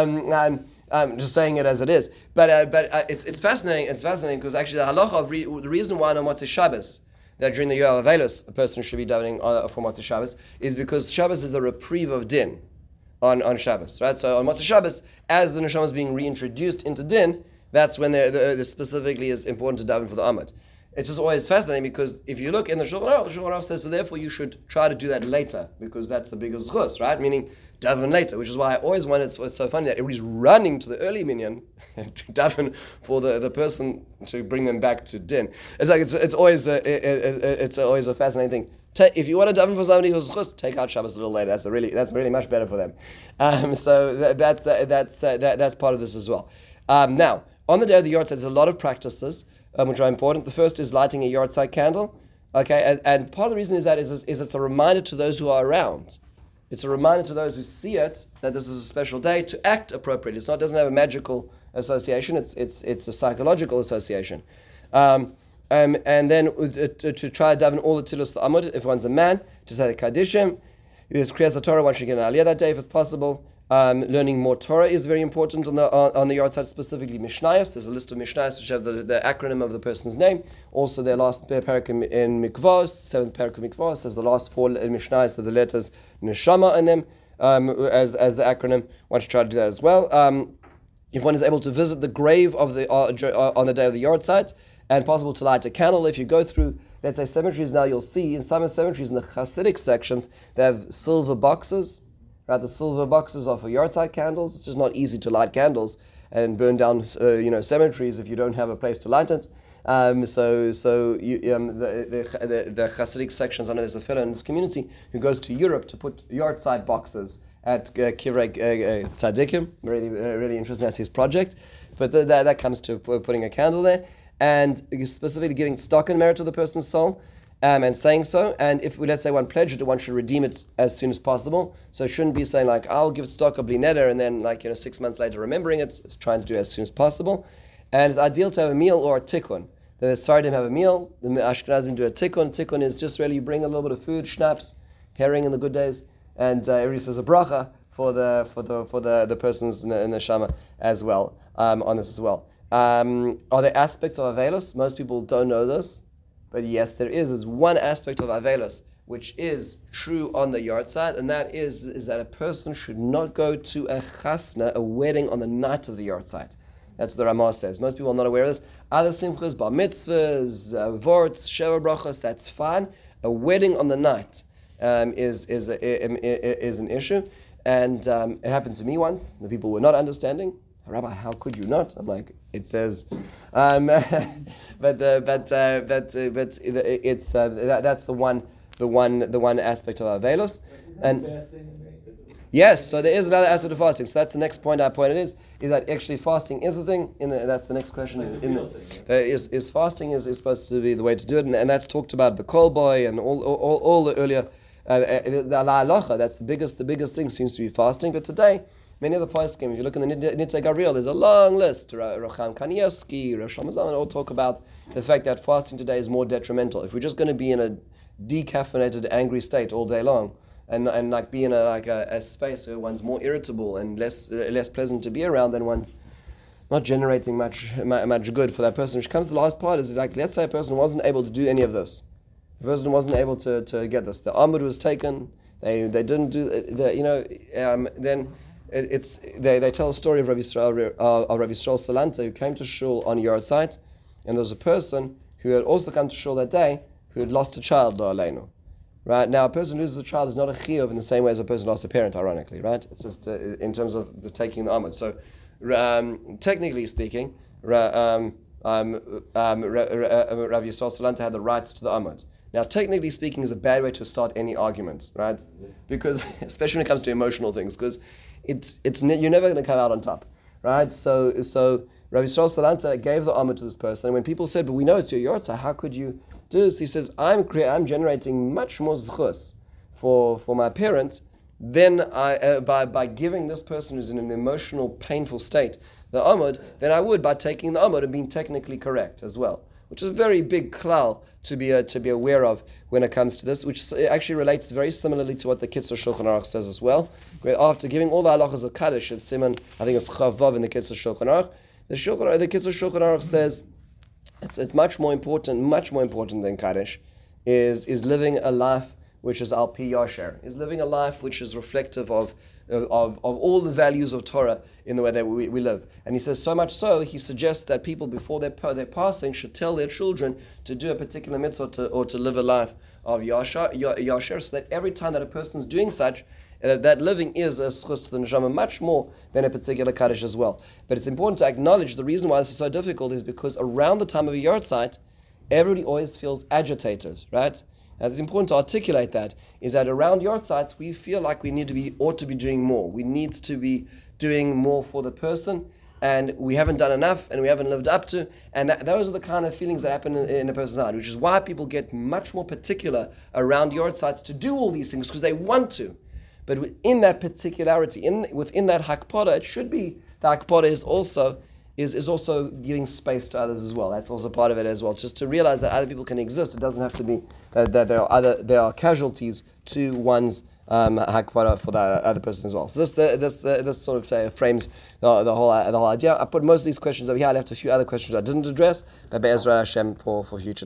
I'm just saying it as it is. But it's fascinating. It's fascinating because actually the halacha of the reason why on Motzei Shabbos that during the Yoel Avelos a person should be davening for Motzei Shabbos is because Shabbos is a reprieve of din on Shabbos, right? So on Motzei Shabbos, as the neshama is being reintroduced into din, that's when the specifically is important to daven for the Amud. It's just always fascinating because if you look in the Shulchan Aruch says so therefore you should try to do that later because that's the biggest chus, right? Meaning daven later, which is why I always wanted. It's so funny that everybody's running to the early minyan to daven for the person to bring them back to din. It's like it's always a fascinating thing. If you want to daven for somebody who's chus, take out Shabbos a little later. That's really much better for them. So that's part of this as well. Now on the day of the yahrzeit, there's a lot of practices which are important. The first is lighting a yahrzeit candle. Okay, and part of the reason is that is it's a reminder to those who are around. It's a reminder to those who see it that this is a special day to act appropriately. It doesn't have a magical association. It's a psychological association. And then to try to daven all the tilos l'amud if one's a man, to say the kaddishim. There's Kriyas Torah, one should get an Aliyah that day if it's possible. Learning more Torah is very important on the yard side, specifically Mishnayos. There's a list of Mishnayos which have the acronym of the person's name. Also, their last parak in Mikvos, 7th parak of Mikvos, has the last 4 Mishnayos of the letters Neshama in them as the acronym. One should try to do that as well. If one is able to visit the grave of on the day of the yard site, and possible to light a candle, if you go through, let's say, cemeteries now, you'll see in some cemeteries in the Hasidic sections they have silver boxes. Right, the silver boxes are for yard site candles. It's just not easy to light candles and burn down, cemeteries if you don't have a place to light it. The Hasidic sections, I know there's a fellow in this community who goes to Europe to put yard site boxes at Kivrei Tzadikim. Really interesting. That's his project. But that comes to putting a candle there and specifically giving stock and merit to the person's soul. And saying so, and if let's say one pledged it, one should redeem it as soon as possible. So it shouldn't be saying like, I'll give stock of bli neder and then 6 months later remembering it. It's trying to do it as soon as possible. And it's ideal to have a meal or a tikkun. The Sephardim have a meal, the Ashkenazim do a tikkun. Tikkun is just really you bring a little bit of food, schnapps, herring in the good days, and everybody says a bracha for the person's neshama as well, on this as well. Are there aspects of Avelos? Most people don't know this. But yes, there is. There's one aspect of Avelos which is true on the yard side, and that is that a person should not go to a chasna, a wedding, on the night of the yard side. That's what the Ramah says. Most people are not aware of this. Other simchas, bar mitzvahs, vorts, sheva brachos, that's fine. A wedding on the night is an issue, and it happened to me once. The people were not understanding. Rabbi, how could you not? I'm like, it says, but it's that's the one aspect of Avelos, and yes, so there is another aspect of fasting. So that's the next point I pointed is that actually fasting is a thing. That's the next question. Is fasting is supposed to be the way to do it, and that's talked about the Kol Boy and all the earlier the halacha. That's the biggest thing seems to be fasting, but today. Many of the poskim, if you look in the Nitzei Gabriel, there's a long list. Rocham Kanievsky, Rosh Hashanah, all talk about the fact that fasting today is more detrimental. If we're just going to be in a decaffeinated, angry state all day long, and be in a space where one's more irritable and less pleasant to be around, then one's not generating much good for that person. Which comes to the last part is let's say a person wasn't able to do any of this. The person wasn't able to get this. The Amud was taken. They didn't do then. They tell a story of Rav Yisrael Salanta who came to shul on yard site, and there was a person who had also come to shul that day who had lost a child, right? Now, a person who loses a child is not a chiyuv in the same way as a person lost a parent, ironically, right? It's just in terms of taking the amud. So, technically speaking, Rav Yisrael Salanta had the rights to the amud. Now, technically speaking, is a bad way to start any argument, right? Because, especially when it comes to emotional things, because you're never going to come out on top, right? So Rav Yisrael Salanta gave the amud to this person, and when people said, "But we know it's your yortzah, how could you do this?" He says, "I'm generating much more zchus for my parents than by giving this person who's in an emotional, painful state the amud than I would by taking the amud and being technically correct as well." Which is a very big klal to be aware of when it comes to this, which actually relates very similarly to what the Kitzur Shulchan Aruch says as well. Where after giving all the halachas of Kaddish, it's Siman, I think it's Chavav in the Kitzur Shulchan Aruch, the Kitzur Shulchan Aruch says it's much more important than Kaddish, is living a life which is al pi yasher, is living a life which is reflective of all the values of Torah in the way that we live. And he says so much so, he suggests that people before their passing should tell their children to do a particular mitzvah or to live a life of yasher, so that every time that a person's doing such, that living is a schus to the neshama much more than a particular kaddish as well. But it's important to acknowledge the reason why this is so difficult is because around the time of a yard site, everybody always feels agitated, right? Now, it's important to articulate that, is that around yard sites, we feel like we ought to be doing more. We need to be doing more for the person, and we haven't done enough, and we haven't lived up to, and those are the kind of feelings that happen in a person's heart, which is why people get much more particular around yard sites to do all these things, because they want to. But within that particularity, within that hakpada, it should be, the hakpada is also giving space to others as well. That's also part of it as well. Just to realize that other people can exist. It doesn't have to be that there are casualties to one's hakpara for that other person as well. So this sort of frames the whole idea. I put most of these questions over here. I left a few other questions I didn't address, but Be'ezra Hashem for future.